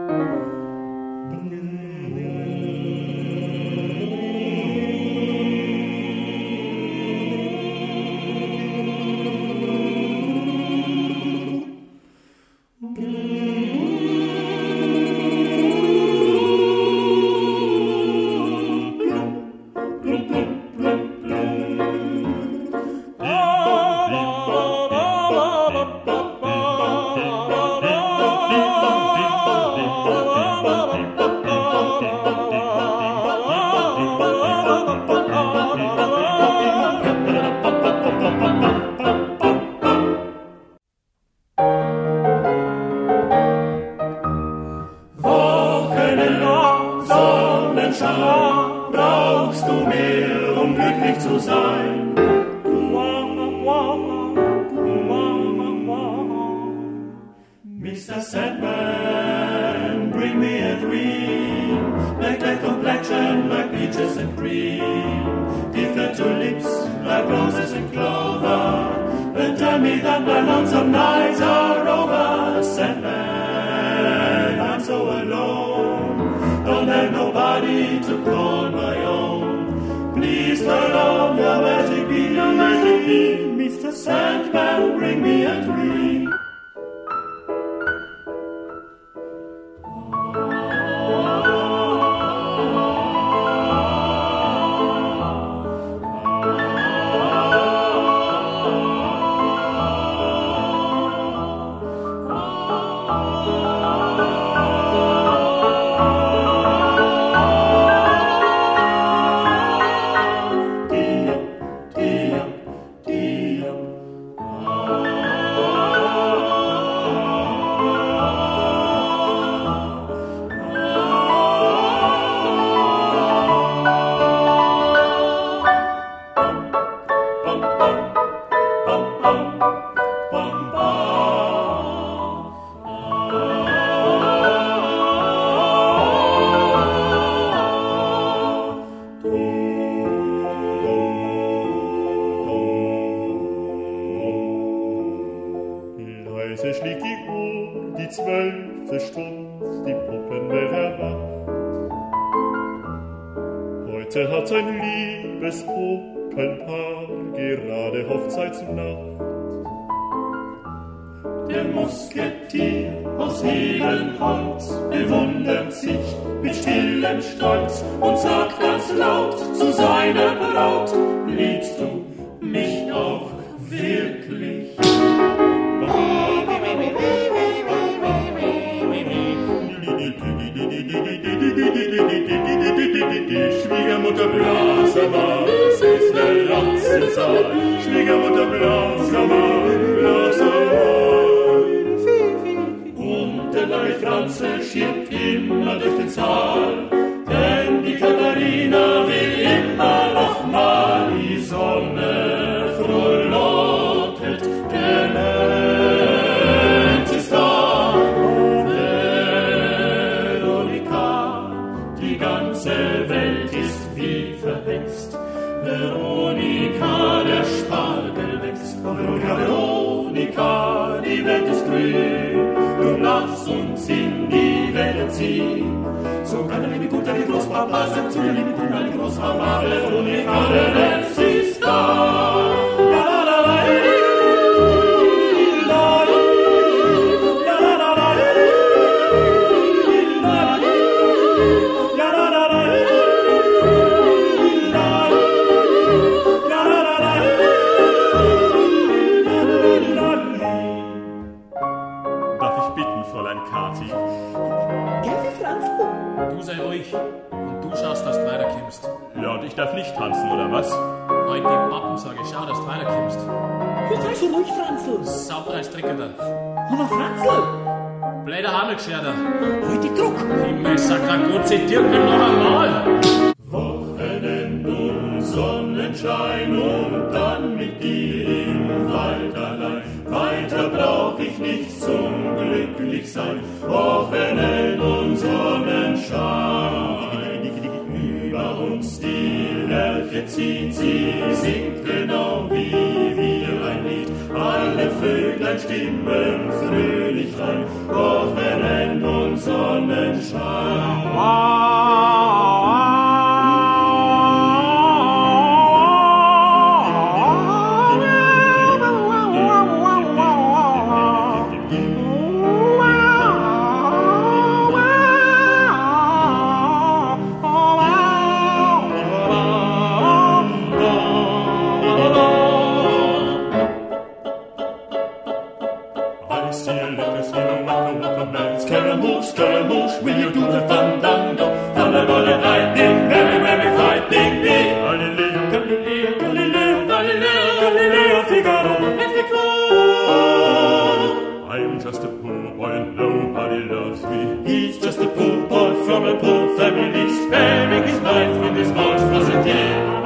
Vöglein stimmen fröhlich rein, Wochenend und und Sonnenschein. Scaramouche, will you do the fandango? Thunder, rolling, lightning, very, very frightening me. Galileo, Galileo, Galileo, Galileo, Galileo, Figaro, and Figaro. I'm just a poor boy and nobody loves me. He's just a poor boy from a poor family, sparing his life in this monstrosity.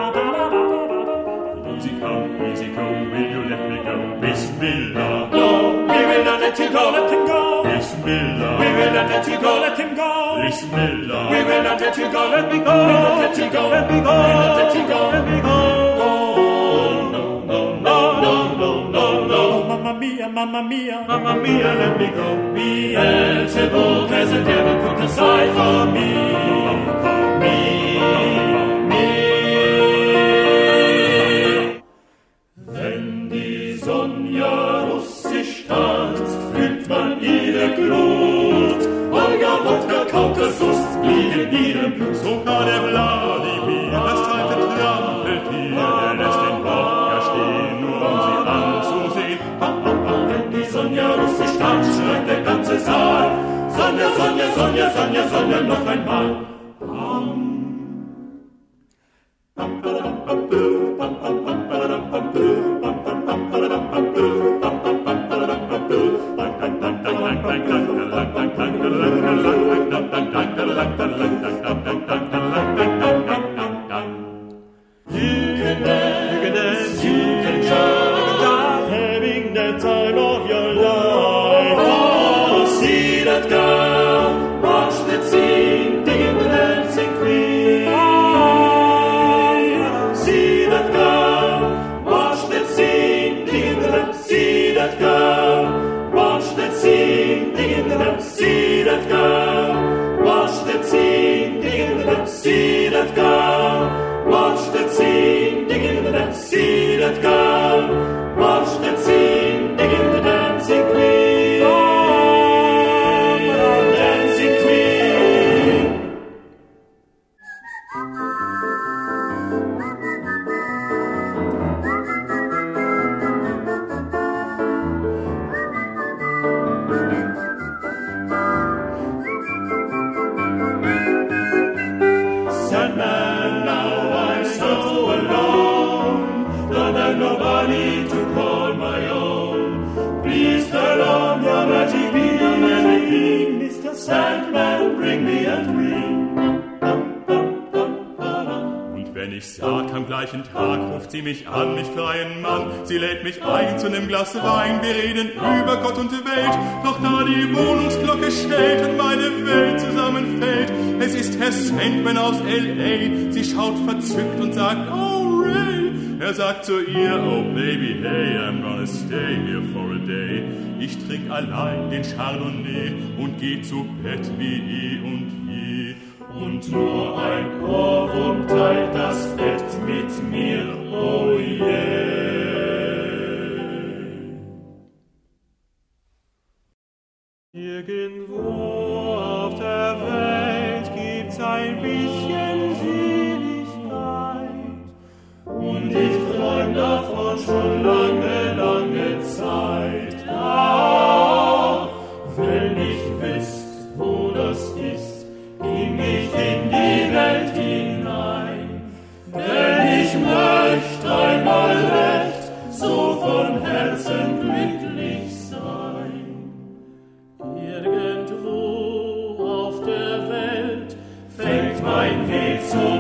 Easy come, will you let me go? Bismillah. No, we will not let you go, let him go. Bismillah. We will not let you go, let him go. Bismillah. We will not let you go, let me go. We will not let you go, let me go. We will not let you go, let me go. No, no, no, no, no, no, no. Oh, Mamma mia, Mamma mia, Mamma mia, let me go. Beelzebub has a devil put aside for me. Wenn die Sonja russisch tanzt, fühlt man ihre Glut. Olga, Wodka, Kaukasus liegen in ihrem Blut. Sogar der Wladimir, das alte Trampeltier, der lässt den Wodka stehen, nur um sie anzusehen. Wenn die Sonja russisch tanzt, schreit der ganze Saal. Sonja, Sonja, Sonja, Sonja, Sonja, noch einmal. Sie mich an, mich freien Mann, sie lädt mich ein zu nem Glas Wein, wir reden über Gott und Welt, doch da die Wohnungsglocke schellt und meine Welt zusammenfällt, es ist Herr Sandman aus L.A., sie schaut verzückt und sagt, oh Ray, er sagt zu ihr, oh Baby, hey, I'm gonna stay here for a day, ich trink allein den Chardonnay und geh zu Bett wie eh und je. Und nur ein Ohrwurm teilt das Bett mit mir, oh yeah. Irgendwo auf der Welt gibt's ein bisschen Seligkeit. Und ich träum davon schon lange, lange Zeit. Ah, wenn ich wüsst, wo das ist, ging ich in die Welt hinein, denn ich möchte einmal recht so von Herzen glücklich sein. Irgendwo auf der Welt fängt mein Weg zu